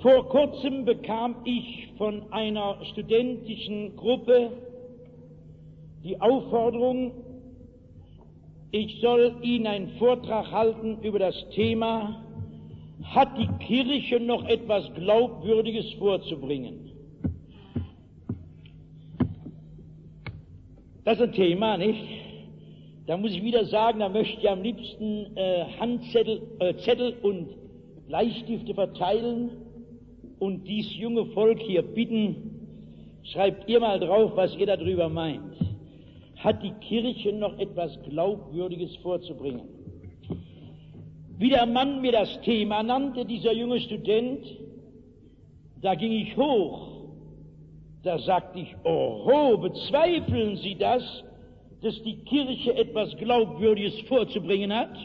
Vor kurzem bekam ich von einer studentischen Gruppe die Aufforderung, ich soll Ihnen einen Vortrag halten über das Thema, hat die Kirche noch etwas Glaubwürdiges vorzubringen? Das ist ein Thema, nicht? Da muss ich wieder sagen, da möchte ich am liebsten Zettel und Bleistifte verteilen und dies junge Volk hier bitten, schreibt ihr mal drauf, was ihr darüber meint. Hat die Kirche noch etwas Glaubwürdiges vorzubringen? Wie der Mann mir das Thema nannte, dieser junge Student, da ging ich hoch. Da sagte ich, oho, bezweifeln Sie das, dass die Kirche etwas Glaubwürdiges vorzubringen hat?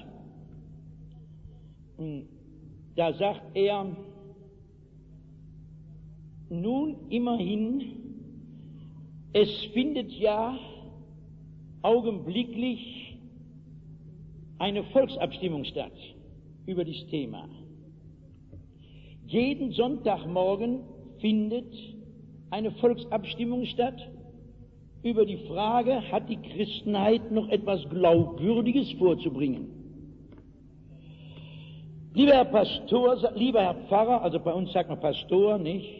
Da sagt er, nun immerhin, es findet ja augenblicklich eine Volksabstimmung statt über dieses Thema. Jeden Sonntagmorgen findet eine Volksabstimmung statt über die Frage, hat die Christenheit noch etwas Glaubwürdiges vorzubringen? Lieber Herr Pastor, lieber Herr Pfarrer, also bei uns sagt man Pastor, nicht?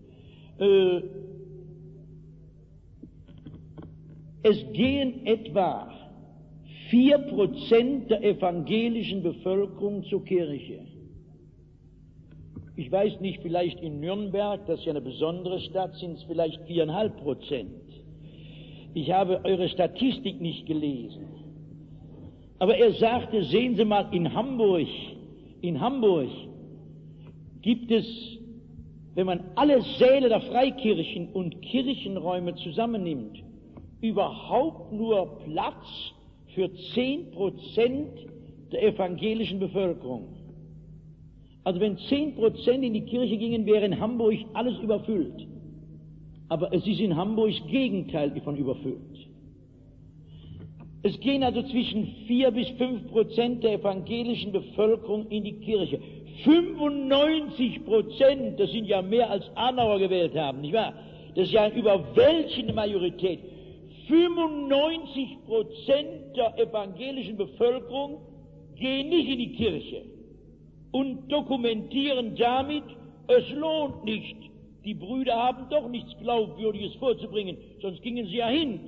Es gehen etwa 4% der evangelischen Bevölkerung zur Kirche. Ich weiß nicht, vielleicht in Nürnberg, das ist ja eine besondere Stadt, sind es vielleicht 4,5%. Ich habe eure Statistik nicht gelesen. Aber er sagte, sehen Sie mal, in Hamburg gibt es, wenn man alle Säle der Freikirchen und Kirchenräume zusammennimmt, überhaupt nur Platz für 10% der evangelischen Bevölkerung. Also wenn 10% in die Kirche gingen, wäre in Hamburg alles überfüllt. Aber es ist in Hamburg Gegenteil von überfüllt. Es gehen also zwischen 4 bis 5% der evangelischen Bevölkerung in die Kirche. 95%, das sind ja mehr als Adenauer gewählt haben, nicht wahr? Das ist ja eine überwältigende Majorität. 95% der evangelischen Bevölkerung gehen nicht in die Kirche und dokumentieren damit, es lohnt nicht. Die Brüder haben doch nichts Glaubwürdiges vorzubringen, sonst gingen sie ja hin.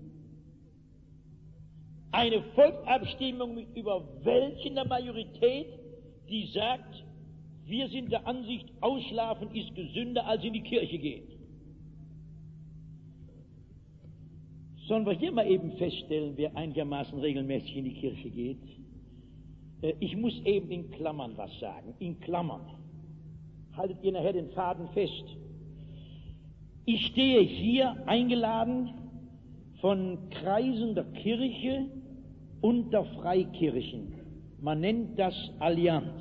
Eine Volksabstimmung mit überwältigender Majorität, die sagt, wir sind der Ansicht, Ausschlafen ist gesünder als in die Kirche gehen. Sollen wir hier mal eben feststellen, wer einigermaßen regelmäßig in die Kirche geht? Ich muss eben in Klammern was sagen. In Klammern. Haltet ihr nachher den Faden fest. Ich stehe hier eingeladen von Kreisen der Kirche und der Freikirchen. Man nennt das Allianz.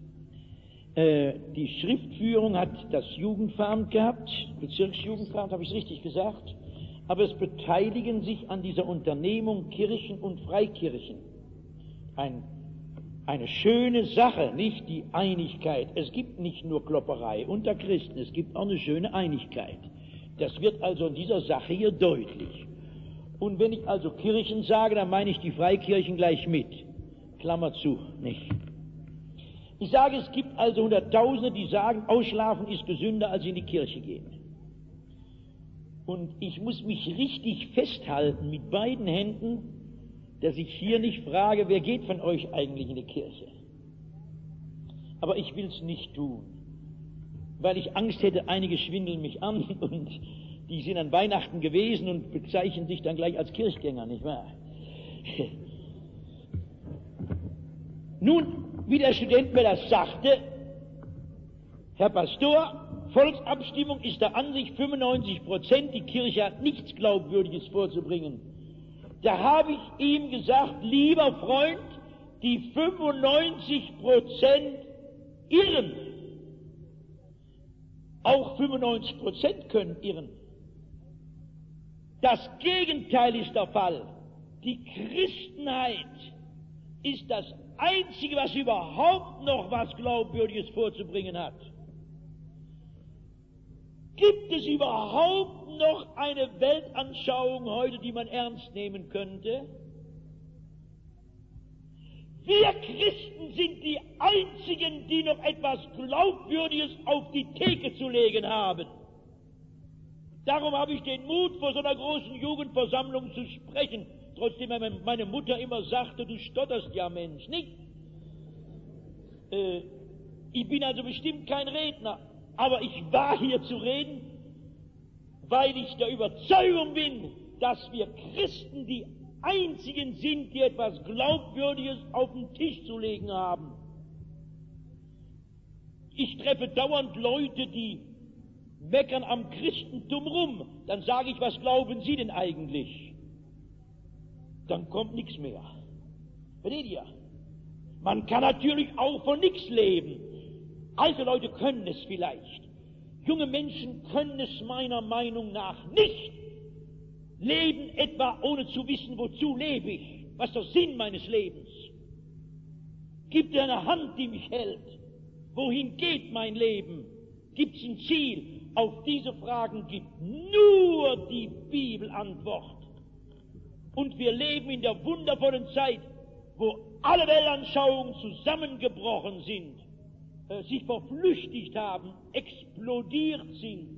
Die Schriftführung hat das Jugendveramt gehabt, Bezirksjugendveramt, habe ich es richtig gesagt, aber es beteiligen sich an dieser Unternehmung Kirchen und Freikirchen. Eine schöne Sache, nicht die Einigkeit. Es gibt nicht nur Klopperei unter Christen, es gibt auch eine schöne Einigkeit. Das wird also in dieser Sache hier deutlich. Und wenn ich also Kirchen sage, dann meine ich die Freikirchen gleich mit. Klammer zu, nicht? Ich sage, es gibt also Hunderttausende, die sagen, Ausschlafen ist gesünder, als in die Kirche gehen. Und ich muss mich richtig festhalten mit beiden Händen, dass ich hier nicht frage, wer geht von euch eigentlich in die Kirche? Aber ich will es nicht tun, weil ich Angst hätte, einige schwindeln mich an und die sind an Weihnachten gewesen und bezeichnen sich dann gleich als Kirchgänger, nicht wahr? Nun, wie der Student mir das sagte, Herr Pastor, Volksabstimmung ist der Ansicht 95%, die Kirche hat nichts Glaubwürdiges vorzubringen. Da habe ich ihm gesagt, lieber Freund, die 95% irren. Auch 95% können irren. Das Gegenteil ist der Fall. Die Christenheit ist das Einzige, was überhaupt noch was Glaubwürdiges vorzubringen hat. Gibt es überhaupt noch eine Weltanschauung heute, die man ernst nehmen könnte? Wir Christen sind die Einzigen, die noch etwas Glaubwürdiges auf die Theke zu legen haben. Darum habe ich den Mut, vor so einer großen Jugendversammlung zu sprechen, trotzdem meine Mutter immer sagte, du stotterst ja, Mensch, nicht? Ich bin also bestimmt kein Redner, aber ich war hier zu reden, weil ich der Überzeugung bin, dass wir Christen die Einzigen sind, die etwas Glaubwürdiges auf den Tisch zu legen haben. Ich treffe dauernd Leute, die meckern am Christentum rum. Dann sage ich, was glauben Sie denn eigentlich? Dann kommt nichts mehr. Versteht ihr? Man kann natürlich auch von nichts leben. Alte Leute können es vielleicht. Junge Menschen können es meiner Meinung nach nicht. Leben etwa ohne zu wissen, wozu lebe ich? Was ist der Sinn meines Lebens? Gibt es eine Hand, die mich hält? Wohin geht mein Leben? Gibt es ein Ziel? Auf diese Fragen gibt nur die Bibel Antwort. Und wir leben in der wundervollen Zeit, wo alle Weltanschauungen zusammengebrochen sind, sich verflüchtigt haben, explodiert sind.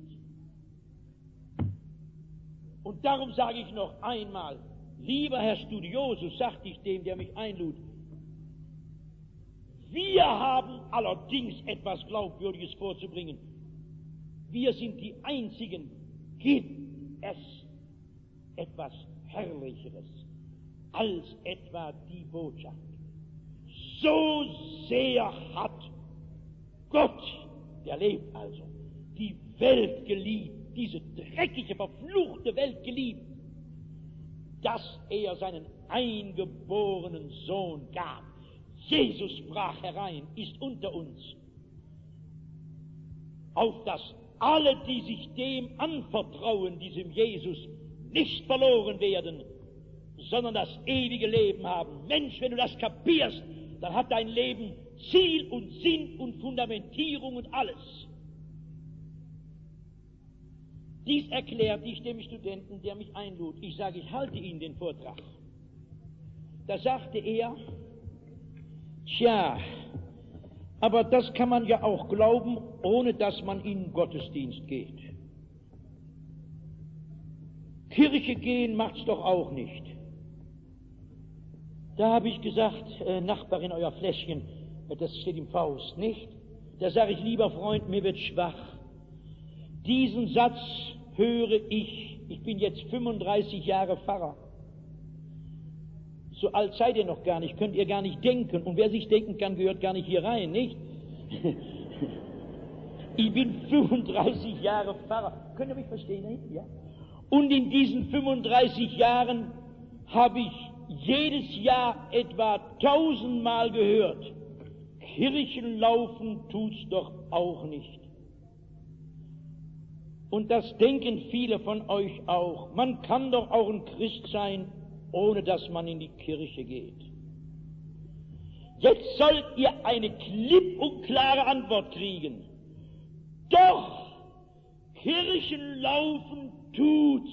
Und darum sage ich noch einmal, lieber Herr Studiosus, sagte ich dem, der mich einlud, wir haben allerdings etwas Glaubwürdiges vorzubringen. Wir sind die Einzigen. Gibt es etwas Herrlicheres als etwa die Botschaft? So sehr hat Gott, der lebt also, die Welt geliebt, diese dreckige, verfluchte Welt geliebt, dass er seinen eingeborenen Sohn gab. Jesus brach herein, ist unter uns, auf dass alle, die sich dem anvertrauen, diesem Jesus, nicht verloren werden, sondern das ewige Leben haben. Mensch, wenn du das kapierst, dann hat dein Leben Ziel und Sinn und Fundamentierung und alles. Dies erklärte ich dem Studenten, der mich einlud. Ich sage, ich halte Ihnen den Vortrag. Da sagte er, tja, aber das kann man ja auch glauben, ohne dass man in den Gottesdienst geht. Kirche gehen macht's doch auch nicht. Da habe ich gesagt, Nachbarin, euer Fläschchen, das steht im Faust, nicht? Da sage ich, lieber Freund, mir wird schwach. Diesen Satz höre ich bin jetzt 35 Jahre Pfarrer. So alt seid ihr noch gar nicht, könnt ihr gar nicht denken. Und wer sich denken kann, gehört gar nicht hier rein, nicht? Ich bin 35 Jahre Pfarrer. Könnt ihr mich verstehen, nicht? Ja? Und in diesen 35 Jahren habe ich jedes Jahr etwa 1000-mal gehört, Kirchen laufen tut's doch auch nicht. Und das denken viele von euch auch. Man kann doch auch ein Christ sein, ohne dass man in die Kirche geht. Jetzt sollt ihr eine klipp und klare Antwort kriegen. Doch, Kirchen laufen tut's.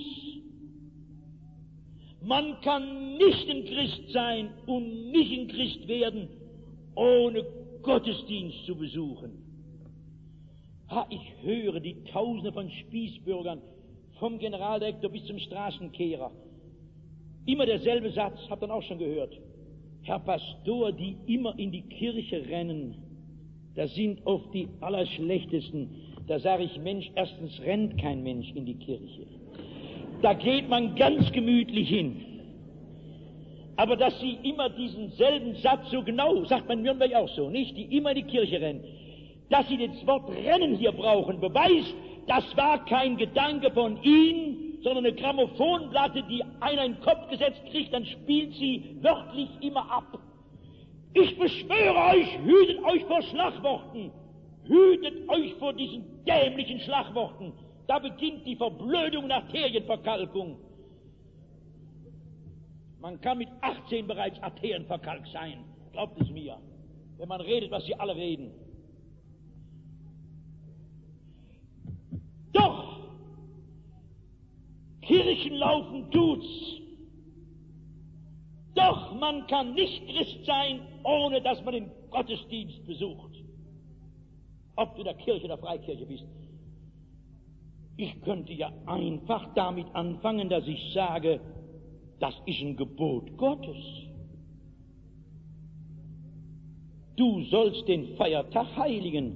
Man kann nicht ein Christ sein und nicht ein Christ werden, ohne Gottesdienst zu besuchen. Ich höre die Tausende von Spießbürgern, vom Generaldirektor bis zum Straßenkehrer. Immer derselbe Satz, habt ihr auch schon gehört. Herr Pastor, die immer in die Kirche rennen, das sind oft die Allerschlechtesten. Da sage ich, Mensch, erstens rennt kein Mensch in die Kirche. Da geht man ganz gemütlich hin. Aber dass sie immer diesen selben Satz so genau, sagt man in Nürnberg auch so, nicht? Die immer in die Kirche rennen. Dass sie das Wort Rennen hier brauchen, beweist, das war kein Gedanke von ihnen, sondern eine Grammophonplatte, die einer in den Kopf gesetzt kriegt, dann spielt sie wörtlich immer ab. Ich beschwöre euch, hütet euch vor Schlagworten. Hütet euch vor diesen dämlichen Schlagworten. Da beginnt die Verblödung und Arterienverkalkung. Man kann mit 18 bereits arterienverkalkt sein. Glaubt es mir. Wenn man redet, was sie alle reden. Doch Kirchenlaufen tut's. Doch man kann nicht Christ sein, ohne dass man den Gottesdienst besucht. Ob du in der Kirche oder Freikirche bist. Ich könnte ja einfach damit anfangen, dass ich sage, das ist ein Gebot Gottes. Du sollst den Feiertag heiligen.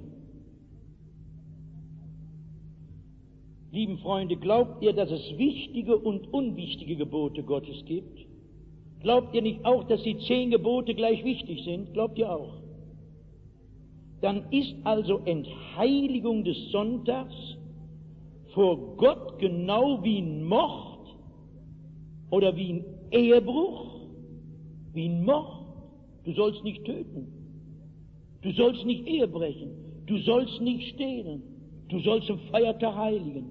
Lieben Freunde, glaubt ihr, dass es wichtige und unwichtige Gebote Gottes gibt? Glaubt ihr nicht auch, dass die 10 Gebote gleich wichtig sind? Glaubt ihr auch? Dann ist also Entheiligung des Sonntags vor Gott genau wie ein Mord oder wie ein Ehebruch, wie ein Mord. Du sollst nicht töten, du sollst nicht Ehe brechen, du sollst nicht stehlen, du sollst den Feiertag heiligen.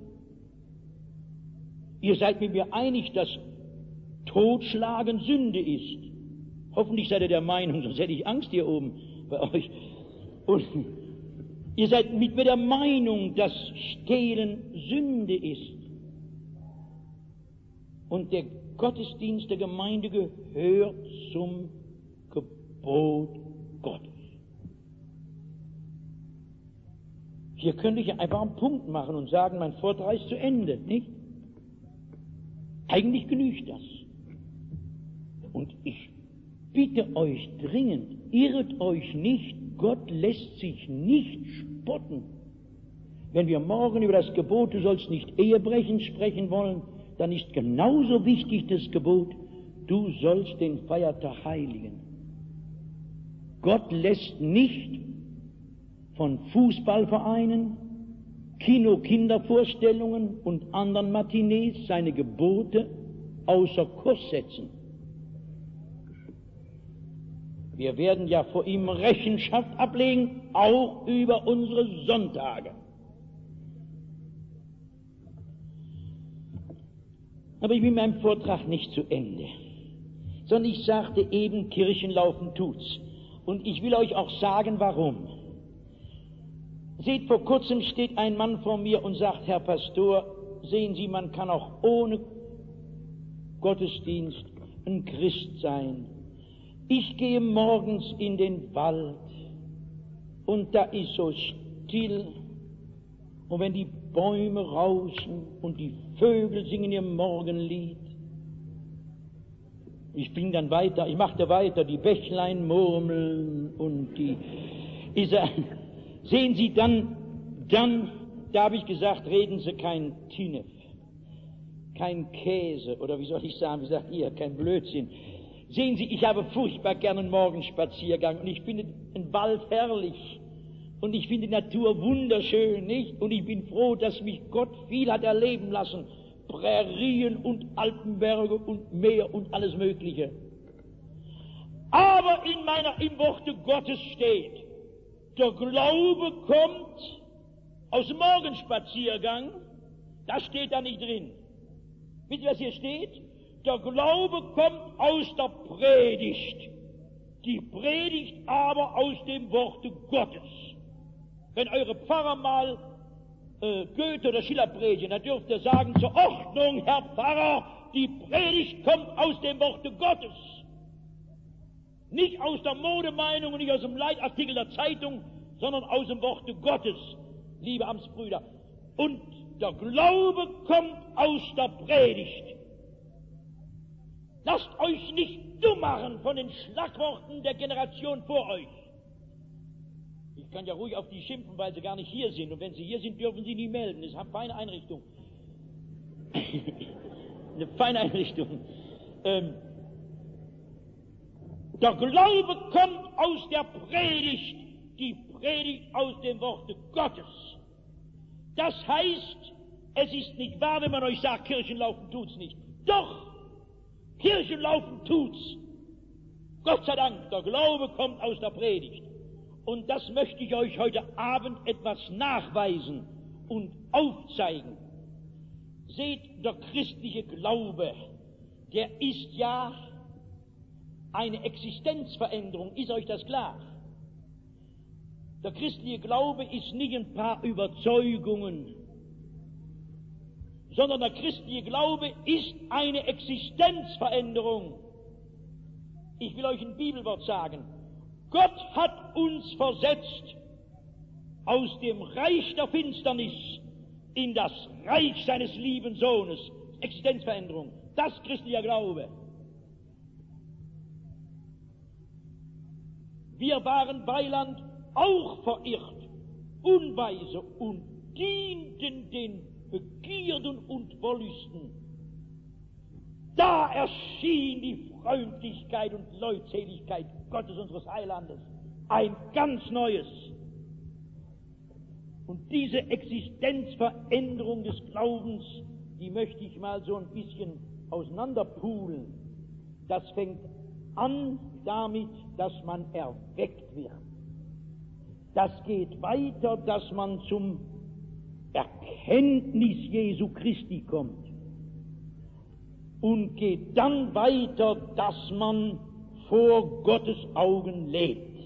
Ihr seid mit mir einig, dass Totschlagen Sünde ist. Hoffentlich seid ihr der Meinung, sonst hätte ich Angst hier oben bei euch. Und ihr seid mit mir der Meinung, dass Stehlen Sünde ist. Und der Gottesdienst der Gemeinde gehört zum Gebot Gottes. Hier könnte ich einfach einen Punkt machen und sagen, mein Vortrag ist zu Ende, nicht? Eigentlich genügt das. Und ich bitte euch dringend, irret euch nicht, Gott lässt sich nicht spotten. Wenn wir morgen über das Gebot, du sollst nicht Ehe brechen, sprechen wollen, dann ist genauso wichtig das Gebot, du sollst den Feiertag heiligen. Gott lässt nicht von Fußballvereinen, Kindervorstellungen und anderen Matinees seine Gebote außer Kurs setzen. Wir werden ja vor ihm Rechenschaft ablegen, auch über unsere Sonntage. Aber ich bin mit meinem Vortrag nicht zu Ende, sondern ich sagte eben, Kirchenlaufen tut's. Und ich will euch auch sagen, warum. Seht, vor kurzem steht ein Mann vor mir und sagt, Herr Pastor, sehen Sie, man kann auch ohne Gottesdienst ein Christ sein. Ich gehe morgens in den Wald und da ist so still und wenn die Bäume rauschen und die Vögel singen ihr Morgenlied, ich bin dann weiter, ich machte weiter, die Bächlein murmeln und sehen Sie, dann, da habe ich gesagt, reden Sie kein Tinef, kein Käse, oder wie soll ich sagen, wie sagt ihr, kein Blödsinn. Sehen Sie, ich habe furchtbar gern einen Morgenspaziergang und ich finde den Wald herrlich und ich finde die Natur wunderschön, nicht? Und ich bin froh, dass mich Gott viel hat erleben lassen, Prärien und Alpenberge und Meer und alles Mögliche. Aber im Worte Gottes steht, der Glaube kommt aus dem Morgenspaziergang, das steht da nicht drin. Wisst ihr, was hier steht? Der Glaube kommt aus der Predigt, die Predigt aber aus dem Worte Gottes. Wenn eure Pfarrer mal Goethe oder Schiller predigen, dann dürft ihr sagen, zur Ordnung, Herr Pfarrer, die Predigt kommt aus dem Worte Gottes. Nicht aus der Modemeinung und nicht aus dem Leitartikel der Zeitung, sondern aus dem Worte Gottes, liebe Amtsbrüder. Und der Glaube kommt aus der Predigt. Lasst euch nicht dumm machen von den Schlagworten der Generation vor euch. Ich kann ja ruhig auf die schimpfen, weil sie gar nicht hier sind. Und wenn sie hier sind, dürfen sie nie melden. Das ist eine feine Einrichtung. Eine feine Einrichtung. Der Glaube kommt aus der Predigt, die Predigt aus dem Worte Gottes. Das heißt, es ist nicht wahr, wenn man euch sagt, Kirchenlaufen tut's nicht. Doch, Kirchenlaufen tut's. Gott sei Dank, der Glaube kommt aus der Predigt. Und das möchte ich euch heute Abend etwas nachweisen und aufzeigen. Seht, der christliche Glaube, der ist ja eine Existenzveränderung. Ist euch das klar? Der christliche Glaube ist nicht ein paar Überzeugungen, sondern der christliche Glaube ist eine Existenzveränderung. Ich will euch ein Bibelwort sagen. Gott hat uns versetzt aus dem Reich der Finsternis in das Reich seines lieben Sohnes. Existenzveränderung. Das christlicher Glaube. Wir waren Weiland auch verirrt, unweise und dienten den Begierden und Wollüsten. Da erschien die Freundlichkeit und Leutseligkeit Gottes unseres Heilandes. Ein ganz neues. Und diese Existenzveränderung des Glaubens, die möchte ich mal so ein bisschen auseinanderpulen. Das fängt an damit, dass man erweckt wird. Das geht weiter, dass man zum Erkenntnis Jesu Christi kommt. Und geht dann weiter, dass man vor Gottes Augen lebt.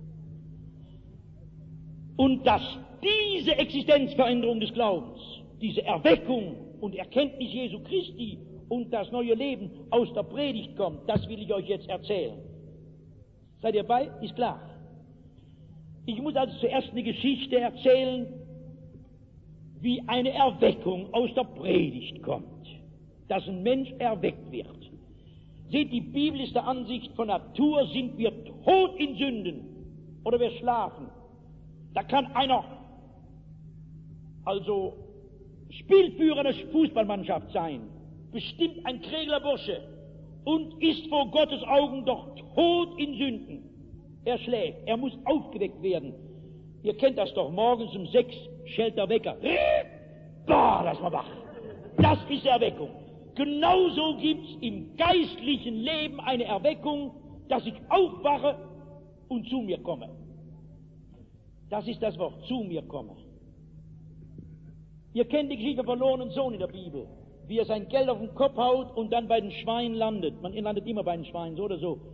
Und dass diese Existenzveränderung des Glaubens, diese Erweckung und Erkenntnis Jesu Christi und das neue Leben aus der Predigt kommt, das will ich euch jetzt erzählen. Seid ihr bei? Ist klar. Ich muss also zuerst eine Geschichte erzählen, wie eine Erweckung aus der Predigt kommt, dass ein Mensch erweckt wird. Seht, die Bibel ist der Ansicht, von Natur sind wir tot in Sünden oder wir schlafen. Da kann einer also Spielführer der Fußballmannschaft sein, bestimmt ein Kregler Bursche und ist vor Gottes Augen doch tot in Sünden. Er schläft, er muss aufgeweckt werden. Ihr kennt das doch, morgens um 6 schellt der Wecker. Boah, lass mal wach. Das ist Erweckung. Genauso gibt's im geistlichen Leben eine Erweckung, dass ich aufwache und zu mir komme. Das ist das Wort, zu mir komme. Ihr kennt die Geschichte vom verlorenen Sohn in der Bibel, wie er sein Geld auf den Kopf haut und dann bei den Schweinen landet. Man landet immer bei den Schweinen, so oder so.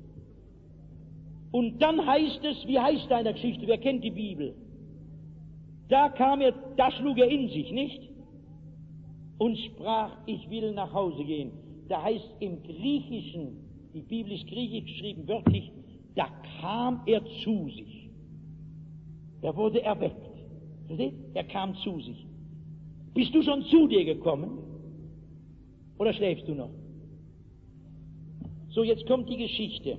Und dann heißt es, wie heißt da in der Geschichte, wer kennt die Bibel? Da schlug er in sich, nicht? Und sprach, ich will nach Hause gehen. Da heißt im Griechischen, die Bibel ist griechisch geschrieben, wörtlich, da kam er zu sich. Er wurde erweckt. Versteht? Er kam zu sich. Bist du schon zu dir gekommen? Oder schläfst du noch? So, jetzt kommt die Geschichte.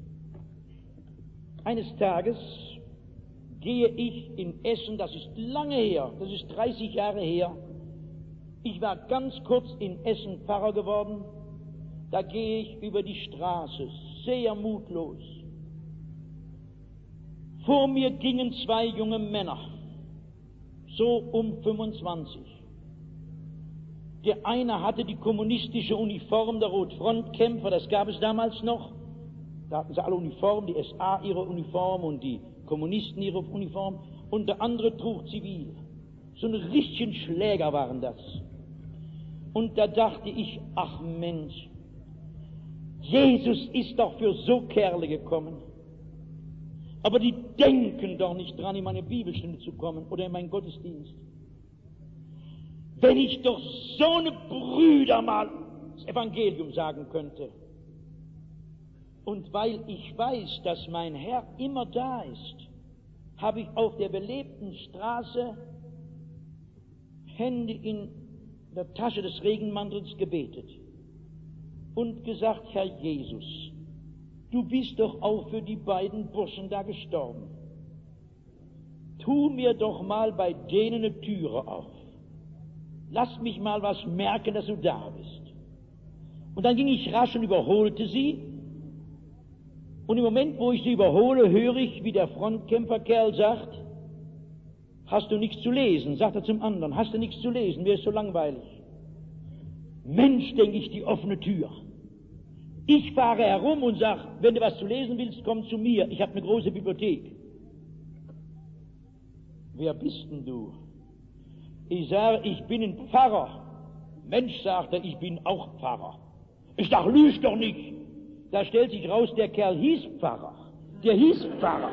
Eines Tages gehe ich in Essen, das ist lange her, das ist 30 Jahre her. Ich war ganz kurz in Essen Pfarrer geworden. Da gehe ich über die Straße, sehr mutlos. Vor mir gingen 2 junge Männer, so um 25. Der eine hatte die kommunistische Uniform der Rotfrontkämpfer, das gab es damals noch. Da hatten sie alle Uniform, die SA ihre Uniform und die Kommunisten ihre Uniform. Und der andere trug zivil. So ein richtigen Schläger waren das. Und da dachte ich, ach Mensch, Jesus ist doch für so Kerle gekommen. Aber die denken doch nicht dran, in meine Bibelstunde zu kommen oder in meinen Gottesdienst. Wenn ich doch so eine Brüder mal das Evangelium sagen könnte. Und weil ich weiß, dass mein Herr immer da ist, habe ich auf der belebten Straße Hände in der Tasche des Regenmantels gebetet und gesagt, Herr Jesus, du bist doch auch für die beiden Burschen da gestorben. Tu mir doch mal bei denen eine Türe auf. Lass mich mal was merken, dass du da bist. Und dann ging ich rasch und überholte sie. Und im Moment, wo ich sie überhole, höre ich, wie der Frontkämpferkerl sagt, hast du nichts zu lesen? Sagt er zum anderen, hast du nichts zu lesen? Mir ist so langweilig. Mensch, denke ich, die offene Tür. Ich fahre herum und sage, wenn du was zu lesen willst, komm zu mir. Ich habe eine große Bibliothek. Wer bist denn du? Ich sage, ich bin ein Pfarrer. Mensch, sagt er, ich bin auch Pfarrer. Ich sage, lüg doch nicht. Da stellt sich raus, der Kerl hieß Pfarrer. Der hieß Pfarrer.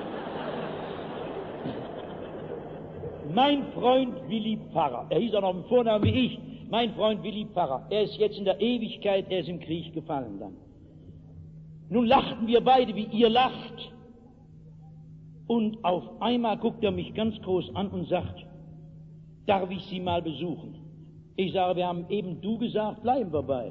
Mein Freund Willi Pfarrer. Er hieß auch noch im Vornamen wie ich. mein Freund Willi Pfarrer, er ist jetzt in der Ewigkeit, er ist im Krieg gefallen dann. Nun lachten wir beide, wie ihr lacht. Und auf einmal guckt er mich ganz groß an und sagt, darf ich Sie mal besuchen? Ich sage, wir haben eben du gesagt, bleiben wir bei.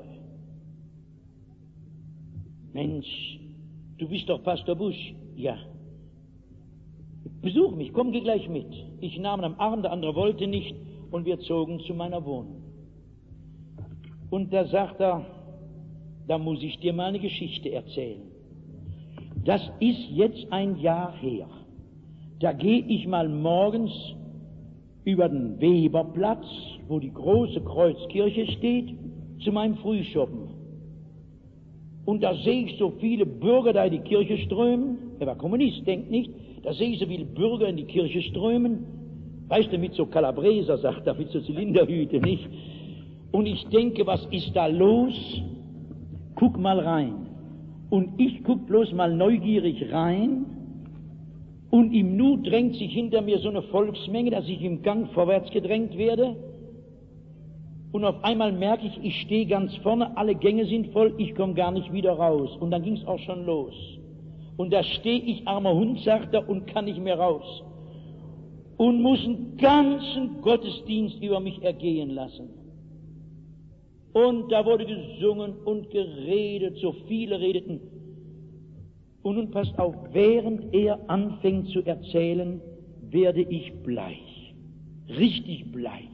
Mensch, du bist doch Pastor Busch. Ja. Besuch mich, komm, geh gleich mit. Ich nahm ihn am Arm, der andere wollte nicht, und wir zogen zu meiner Wohnung. Und da sagt er, da muss ich dir mal eine Geschichte erzählen. Das ist jetzt ein Jahr her. Da gehe ich mal morgens über den Weberplatz, wo die große Kreuzkirche steht, zu meinem Frühschoppen. Und da sehe ich so viele Bürger da in die Kirche strömen. Er war Kommunist, denkt nicht. Da sehe ich so viele Bürger in die Kirche strömen. Weißt du, mit so Calabreser, sagt er, mit so Zylinderhüte, nicht? Und ich denke, was ist da los? Guck mal rein. Und ich guck bloß mal neugierig rein. Und im Nu drängt sich hinter mir so eine Volksmenge, dass ich im Gang vorwärts gedrängt werde. Und auf einmal merke ich, ich stehe ganz vorne, alle Gänge sind voll, ich komme gar nicht wieder raus. Und dann ging es auch schon los. Und da stehe ich, armer Hund, sagt er, und kann nicht mehr raus. Und muss einen ganzen Gottesdienst über mich ergehen lassen. Und da wurde gesungen und geredet, so viele redeten. Und nun passt auf, während er anfängt zu erzählen, werde ich bleich. Richtig bleich.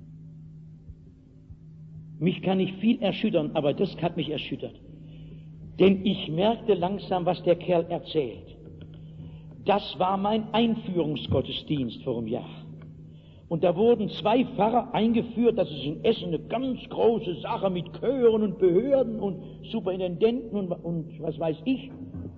Mich kann nicht viel erschüttern, aber das hat mich erschüttert. Denn ich merkte langsam, was der Kerl erzählt. Das war mein Einführungsgottesdienst vor einem Jahr. Und da wurden 2 Pfarrer eingeführt, das ist in Essen eine ganz große Sache mit Chören und Behörden und Superintendenten und was weiß ich.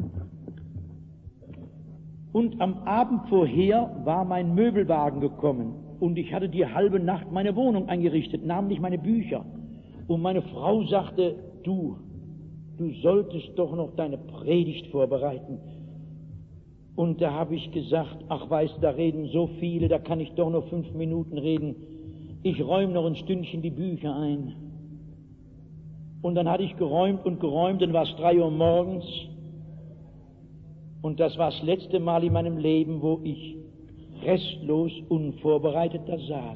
Und am Abend vorher war mein Möbelwagen gekommen und ich hatte die halbe Nacht meine Wohnung eingerichtet, namentlich meine Bücher. Und meine Frau sagte, du solltest doch noch deine Predigt vorbereiten. Und da habe ich gesagt, ach weißt du, da reden so viele, da kann ich doch nur 5 Minuten reden. Ich räume noch ein Stündchen die Bücher ein. Und dann hatte ich geräumt, dann war es 3 Uhr morgens. Und das war das letzte Mal in meinem Leben, wo ich restlos unvorbereitet da saß.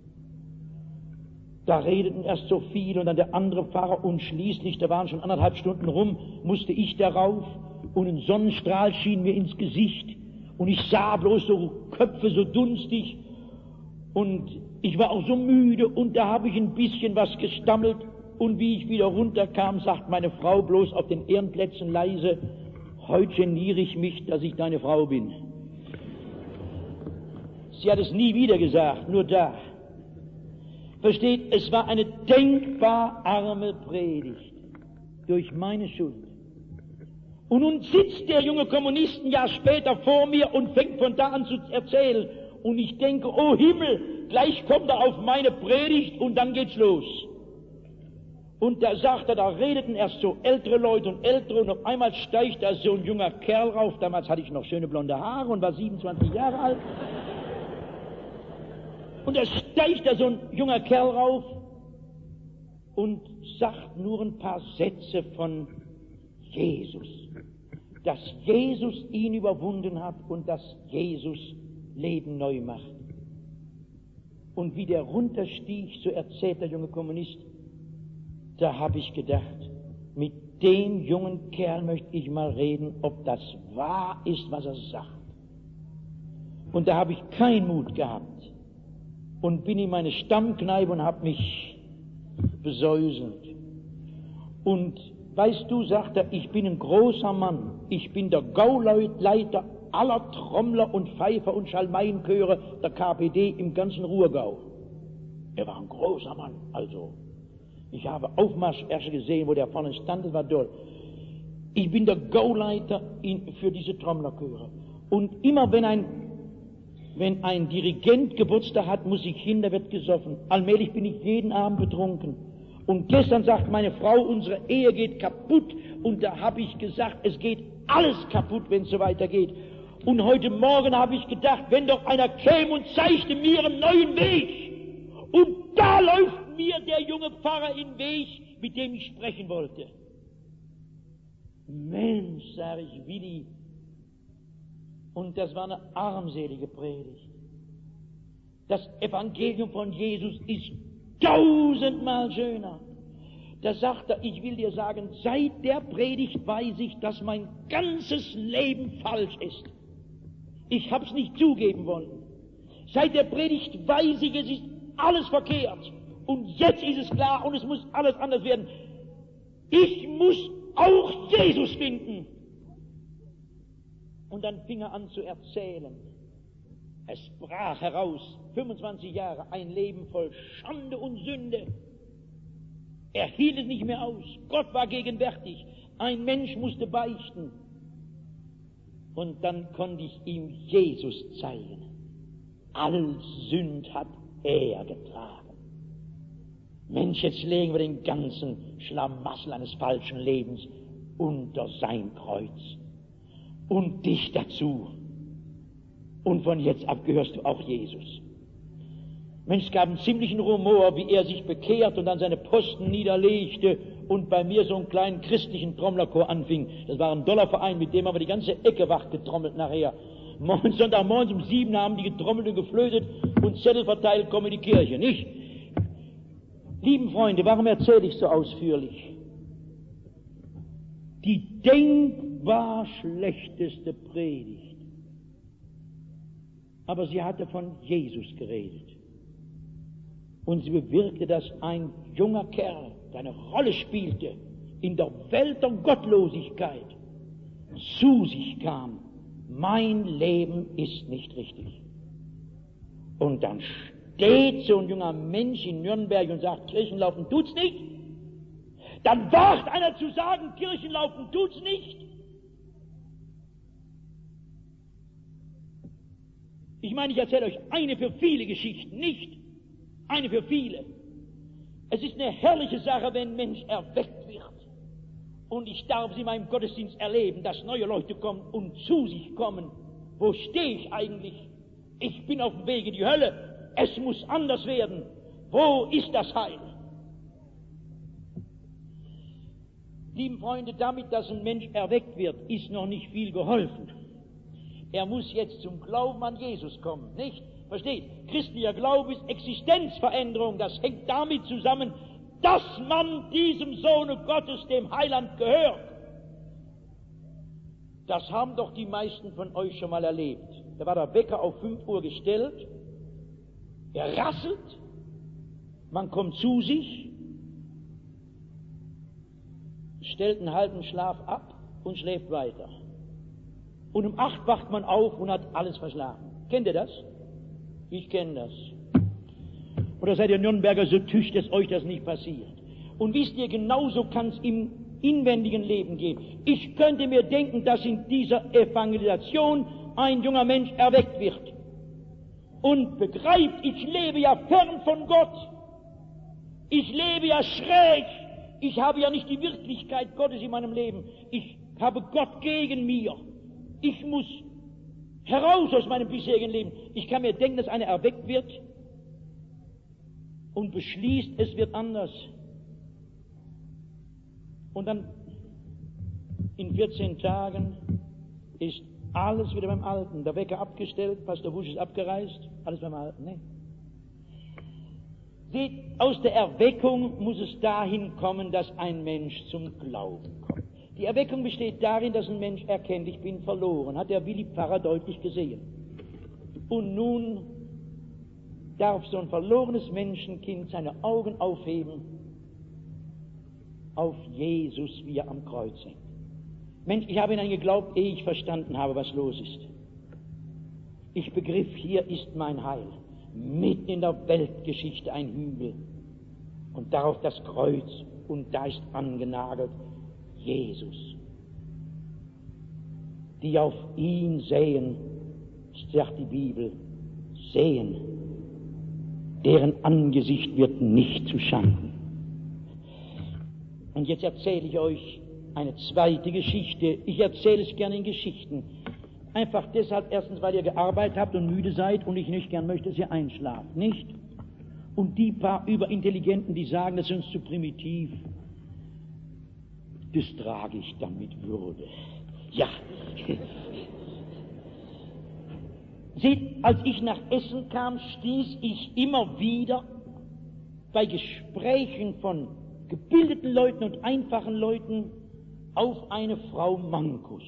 Da redeten erst so viele und dann der andere Pfarrer und schließlich, da waren schon 1,5 Stunden rum, musste ich darauf und ein Sonnenstrahl schien mir ins Gesicht und ich sah bloß so Köpfe so dunstig und ich war auch so müde und da habe ich ein bisschen was gestammelt und wie ich wieder runterkam, sagt meine Frau bloß auf den Ehrenplätzen leise, heute geniere ich mich, dass ich deine Frau bin. Sie hat es nie wieder gesagt, nur da. Versteht, es war eine denkbar arme Predigt durch meine Schuld. Und nun sitzt der junge Kommunist ein Jahr später vor mir und fängt von da an zu erzählen. Und ich denke, oh Himmel, gleich kommt er auf meine Predigt und dann geht's los. Und da sagt er, da redeten erst so ältere Leute und auf einmal steigt da so ein junger Kerl rauf. Damals hatte ich noch schöne blonde Haare und war 27 Jahre alt. Und da steigt da so ein junger Kerl rauf und sagt nur ein paar Sätze von Jesus. Dass Jesus ihn überwunden hat und dass Jesus Leben neu macht. Und wie der runterstieg, so erzählt der junge Kommunist, da habe ich gedacht, mit dem jungen Kerl möchte ich mal reden, ob das wahr ist, was er sagt. Und da habe ich keinen Mut gehabt. Und bin in meine Stammkneipe und habe mich besäuselt. Und weißt du, sagt er, ich bin ein großer Mann. Ich bin der Gauleiter aller Trommler und Pfeifer und Schalmeienchöre der KPD im ganzen Ruhrgau. Er war ein großer Mann, also. Ich habe Aufmarschärsche gesehen, wo der vorne stand, das war toll. Ich bin der Gauleiter für diese Trommlerchöre. Und immer wenn ein Dirigent Geburtstag hat, muss ich hin, da wird gesoffen. Allmählich bin ich jeden Abend betrunken. Und gestern sagt meine Frau, unsere Ehe geht kaputt. Und da habe ich gesagt, es geht alles kaputt, wenn es so weitergeht. Und heute Morgen habe ich gedacht, wenn doch einer käme und zeigte mir einen neuen Weg und da läuft mir der junge Pfarrer in den Weg, mit dem ich sprechen wollte. Mensch, sage ich, Willi, und das war eine armselige Predigt. Das Evangelium von Jesus ist 1000-mal schöner. Da sagt er, ich will dir sagen, seit der Predigt weiß ich, dass mein ganzes Leben falsch ist. Ich hab's nicht zugeben wollen. Seit der Predigt weiß ich, es ist alles verkehrt. Und jetzt ist es klar und es muss alles anders werden. Ich muss auch Jesus finden. Und dann fing er an zu erzählen. Es brach heraus, 25 Jahre, ein Leben voll Schande und Sünde. Er hielt es nicht mehr aus. Gott war gegenwärtig. Ein Mensch musste beichten. Und dann konnte ich ihm Jesus zeigen. All Sünd hat er getragen. Mensch, jetzt legen wir den ganzen Schlamassel eines falschen Lebens unter sein Kreuz. Und dich dazu. Und von jetzt ab gehörst du auch Jesus. Mensch, es gab einen ziemlichen Rumor, wie er sich bekehrt und dann seine Posten niederlegte und bei mir so einen kleinen christlichen Trommlerchor anfing. Das war ein Dollarverein, mit dem haben wir die ganze Ecke wach getrommelt nachher. Sonntagmorgens um 7 haben die getrommelt und geflötet und Zettel verteilt, komm in die Kirche, nicht? Lieben Freunde, warum erzähle ich so ausführlich? Die denkbar schlechteste Predigt. Aber sie hatte von Jesus geredet. Und sie bewirkte, dass ein junger Kerl, der eine Rolle spielte, in der Welt der Gottlosigkeit, zu sich kam. Mein Leben ist nicht richtig. Und dann steht so ein junger Mensch in Nürnberg und sagt, Kirchenlaufen tut's nicht. Dann wagt einer zu sagen, Kirchenlaufen tut's nicht. Ich meine, ich erzähle euch eine für viele Geschichten, nicht eine für viele. Es ist eine herrliche Sache, wenn ein Mensch erweckt wird. Und ich darf sie in meinem Gottesdienst erleben, dass neue Leute kommen und zu sich kommen. Wo stehe ich eigentlich? Ich bin auf dem Weg in die Hölle. Es muss anders werden. Wo ist das Heil? Lieben Freunde, damit, dass ein Mensch erweckt wird, ist noch nicht viel geholfen. Er muss jetzt zum Glauben an Jesus kommen, nicht? Versteht? Christlicher Glaube ist Existenzveränderung. Das hängt damit zusammen, dass man diesem Sohne Gottes, dem Heiland, gehört. Das haben doch die meisten von euch schon mal erlebt. Da war der Wecker auf 5 Uhr gestellt. Er rasselt. Man kommt zu sich, stellt einen halben Schlaf ab und schläft weiter. Und um 8 wacht man auf und hat alles verschlafen. Kennt ihr das? Ich kenne das. Oder seid ihr Nürnberger so tüchtig, dass euch das nicht passiert? Und wisst ihr, genauso kann es im inwendigen Leben gehen. Ich könnte mir denken, dass in dieser Evangelisation ein junger Mensch erweckt wird und begreift, ich lebe ja fern von Gott. Ich lebe ja schräg. Ich habe ja nicht die Wirklichkeit Gottes in meinem Leben. Ich habe Gott gegen mir. Ich muss heraus aus meinem bisherigen Leben. Ich kann mir denken, dass einer erweckt wird und beschließt, es wird anders. Und dann in 14 Tagen ist alles wieder beim Alten. Der Wecker abgestellt, Pastor Busch ist abgereist, alles beim Alten. Nee. Seht, aus der Erweckung muss es dahin kommen, dass ein Mensch zum Glauben kommt. Die Erweckung besteht darin, dass ein Mensch erkennt, ich bin verloren, hat der Willi Pfarrer deutlich gesehen. Und nun darf so ein verlorenes Menschenkind seine Augen aufheben auf Jesus, wie er am Kreuz hängt. Mensch, ich habe ihn an geglaubt, ehe ich verstanden habe, was los ist. Ich begriff, hier ist mein Heil. Mitten in der Weltgeschichte ein Hügel und darauf das Kreuz und da ist angenagelt Jesus. Die auf ihn sehen, sagt die Bibel, sehen, deren Angesicht wird nicht zu Schanden. Und jetzt erzähle ich euch eine zweite Geschichte. Ich erzähle es gerne in Geschichten. Einfach deshalb, erstens, weil ihr gearbeitet habt und müde seid und ich nicht gern möchte, dass ihr einschlaft, nicht? Und die paar Überintelligenten, die sagen, das ist uns zu primitiv, das trage ich dann mit Würde. Ja. Seht, als ich nach Essen kam, stieß ich immer wieder bei Gesprächen von gebildeten Leuten und einfachen Leuten auf eine Frau Mankus.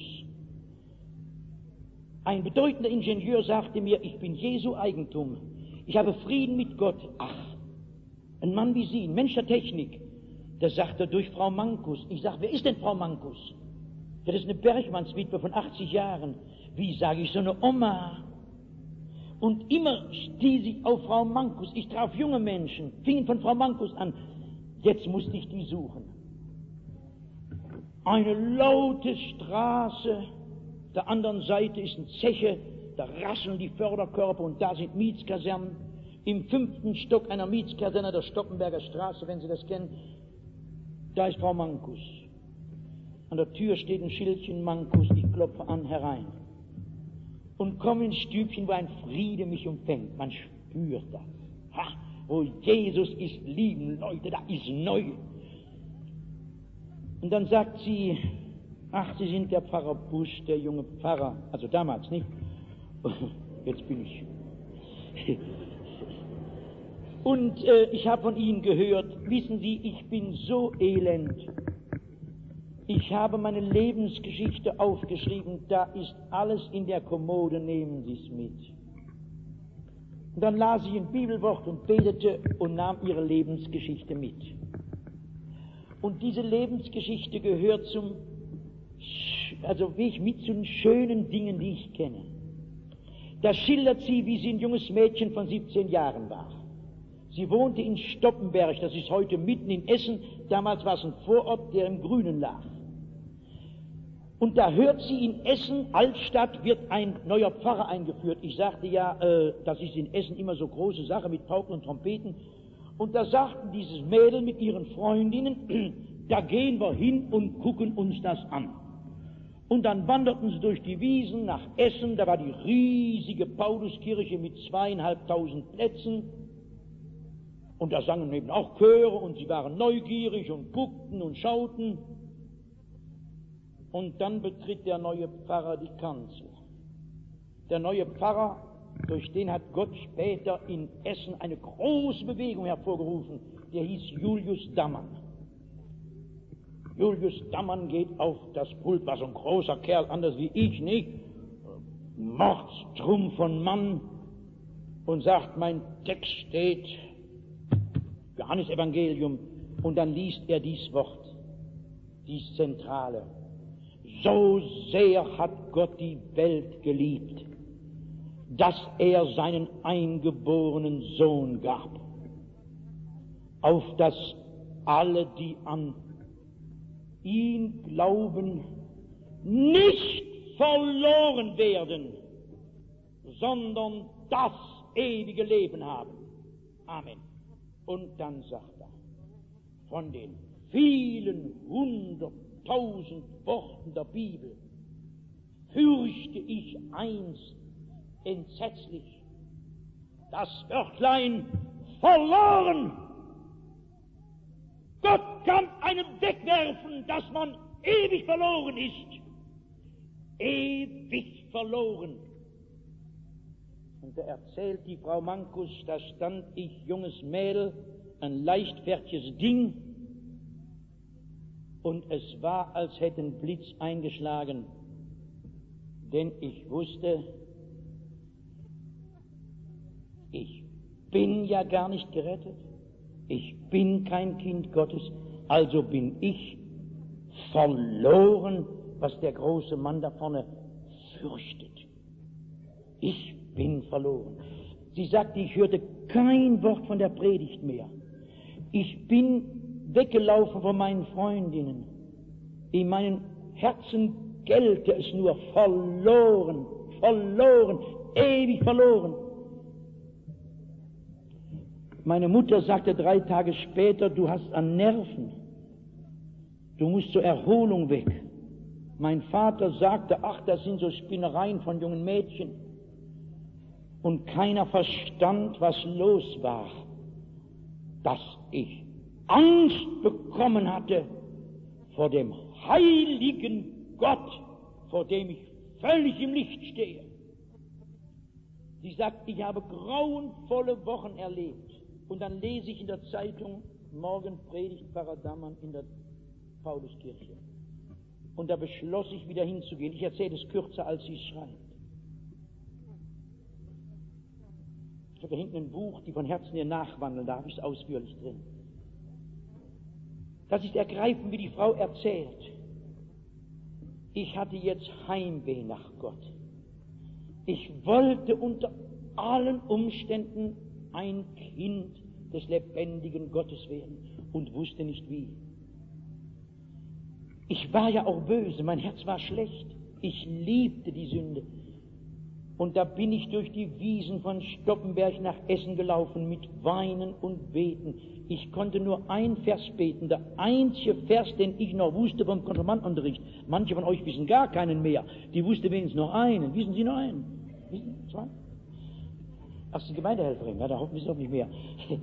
Ein bedeutender Ingenieur sagte mir, ich bin Jesu Eigentum, ich habe Frieden mit Gott. Ach, ein Mann wie Sie, ein Mensch der Technik, das sagt er durch Frau Mankus. Ich sage, wer ist denn Frau Mankus? Das ist eine Bergmannswitwe von 80 Jahren. Wie sage ich, so eine Oma? Und immer stieß ich auf Frau Mankus. Ich traf junge Menschen, fingen von Frau Mankus an. Jetzt musste ich die suchen. Eine laute Straße, der anderen Seite ist eine Zeche, da rasseln die Förderkörper und da sind Mietskasernen. Im 5. Stock einer Mietskaserne der Stockenberger Straße, wenn Sie das kennen, da ist Frau Mankus. An der Tür steht ein Schildchen Mankus, ich klopfe an, herein. Und komme ins Stübchen, wo ein Friede mich umfängt. Man spürt das. Ha, wo Jesus ist, lieben Leute, da ist neu. Und dann sagt sie, ach, Sie sind der Pfarrer Busch, der junge Pfarrer. Also damals nicht. Jetzt bin ich. Und ich habe von Ihnen gehört, wissen Sie, ich bin so elend. Ich habe meine Lebensgeschichte aufgeschrieben, da ist alles in der Kommode, nehmen Sie es mit. Und dann las ich ein Bibelwort und betete und nahm ihre Lebensgeschichte mit. Und diese Lebensgeschichte gehört zu den schönen Dingen, die ich kenne. Da schildert sie, wie sie ein junges Mädchen von 17 Jahren war. Sie wohnte in Stoppenberg, das ist heute mitten in Essen, damals war es ein Vorort, der im Grünen lag. Und da hört sie, in Essen, Altstadt, wird ein neuer Pfarrer eingeführt. Ich sagte ja, das ist in Essen immer so große Sache mit Pauken und Trompeten. Und da sagten dieses Mädel mit ihren Freundinnen, da gehen wir hin und gucken uns das an. Und dann wanderten sie durch die Wiesen nach Essen, da war die riesige Pauluskirche mit 2.500 Plätzen. Und da sangen eben auch Chöre und sie waren neugierig und guckten und schauten. Und dann betritt der neue Pfarrer die Kanzel. Der neue Pfarrer, durch den hat Gott später in Essen eine große Bewegung hervorgerufen. Der hieß Julius Dammann. Julius Dammann geht auf das Pult, war so ein großer Kerl, anders wie ich, nicht? Mordstrumpf von Mann und sagt, mein Text steht, Johannesevangelium, und dann liest er dies Wort, dies Zentrale. So sehr hat Gott die Welt geliebt, dass er seinen eingeborenen Sohn gab, auf dass alle, die an ihn glauben, nicht verloren werden, sondern das ewige Leben haben. Amen. Und dann sagt er, von den vielen 100.000 Worten der Bibel fürchte ich eins entsetzlich, das Wörtlein verloren. Gott kann einem wegwerfen, dass man ewig verloren ist. Ewig verloren. Und da erzählt die Frau Mankus, da stand ich, junges Mädel, ein leichtfertiges Ding, und es war, als hätte ein Blitz eingeschlagen, denn ich wusste, ich bin ja gar nicht gerettet, ich bin kein Kind Gottes, also bin ich verloren, was der große Mann da vorne fürchtet. Ich bin verloren. Sie sagte, ich hörte kein Wort von der Predigt mehr. Ich bin weggelaufen von meinen Freundinnen. In meinem Herzen gellte es nur verloren, verloren, ewig verloren. Meine Mutter sagte 3 Tage später, du hast an Nerven. Du musst zur Erholung weg. Mein Vater sagte, ach, das sind so Spinnereien von jungen Mädchen. Und keiner verstand, was los war. dass ich Angst bekommen hatte vor dem heiligen Gott, vor dem ich völlig im Licht stehe. Sie sagt, ich habe grauenvolle Wochen erlebt. Und dann lese ich in der Zeitung, morgen predigt Pfarrer Dammann in der Pauluskirche. Und da beschloss ich, wieder hinzugehen. Ich erzähle es kürzer, als sie es schreibt. Ich habe da hinten ein Buch, die von Herzen ihr nachwandeln, da habe ich es ausführlich drin. Das ist ergreifend, wie die Frau erzählt. Ich hatte jetzt Heimweh nach Gott. Ich wollte unter allen Umständen ein Kind des lebendigen Gottes werden und wusste nicht wie. Ich war ja auch böse, mein Herz war schlecht. Ich liebte die Sünde. Und da bin ich durch die Wiesen von Stoppenberg nach Essen gelaufen mit Weinen und Beten. Ich konnte nur ein Vers beten, der einzige Vers, den ich noch wusste vom Konfirmandenunterricht. Manche von euch wissen gar keinen mehr. Die wussten wenigstens noch einen. Wissen Sie noch einen? Wissen Sie? Zwei? Ach, Sie Gemeindehelferin, ja, da hoffen Sie auch nicht mehr.